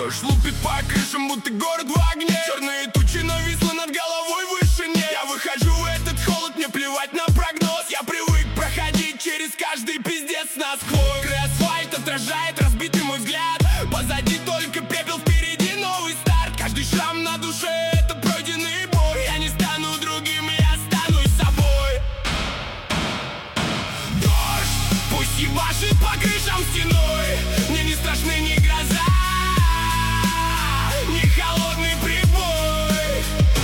Дождь лупит по крышам, будто город в огне. Черные тучи нависло над головой в вышине. Я выхожу в этот холод, мне плевать на прогноз. Я привык проходить через каждый пиздец насквозь. Край асфальт отражает разбитый мой взгляд. Позади только пепел, впереди новый старт. Каждый шрам на душе — это пройденный бой. Я не стану другим, я останусь собой. Дождь пусть ебашит по крышам стеной. Мне не страшны ни гроза, ни холодный прибой.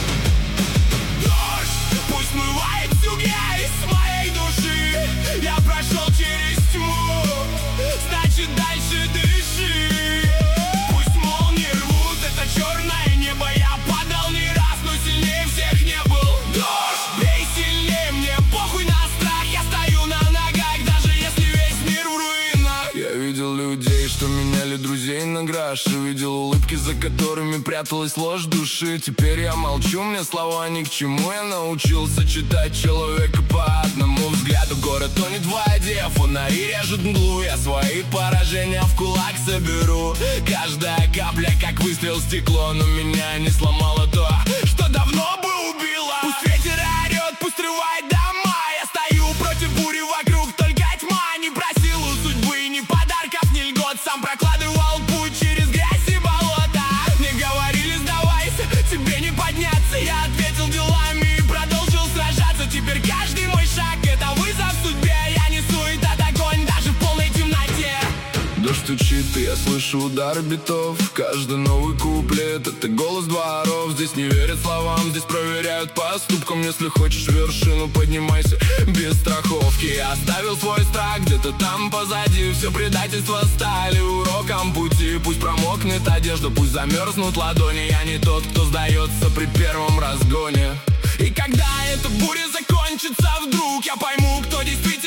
Дождь пусть смывает всю грязь с моей души. Я прошел через тьму, значит дальше дыши. Пусть молнии рвут это черное небо. Я падал не раз, но сильнее всех не был. Дождь, бей сильнее, мне похуй на страх. Я стою на ногах, даже если весь мир в руинах. Я видел людей, что меняли друзей на граш. И видел улыбки, за которыми пряталась ложь души. Теперь я молчу, мне слова ни к чему. Я научился читать человека по одному взгляду. Город тонет в воде, фонари режут мглу. Я свои поражения в кулак соберу. Каждая капля как выстрел в стекло. Но меня не сломало то, что давно бы убило. Пусть ветер орет, пусть рывает дома. Я стою против бури, вокруг только тьма. Не просил у судьбы ни подарков, ни льгот. Сам прокладывал путь через грязь и болото. Мне говорили: сдавайся, тебе не подняться. Я ответил делами и продолжил сражаться. Теперь каждый мой шаг — это вызов судьбе. Я несу этот огонь даже в полной темноте. Дождь стучит, и я слышу удары битов. Каждый новый куплет — это голос дворов. Здесь не верят словам, здесь проверяют поступкам. Если хочешь вершину, поднимайся без страховки. Я оставил свой страх где-то там позади. Все предательства стали уроком пути. Пусть промокнет одежда, пусть замерзнут ладони. Я не тот, кто сдается при первом разгоне. И когда эта буря закончится, вдруг я пойму, кто действительно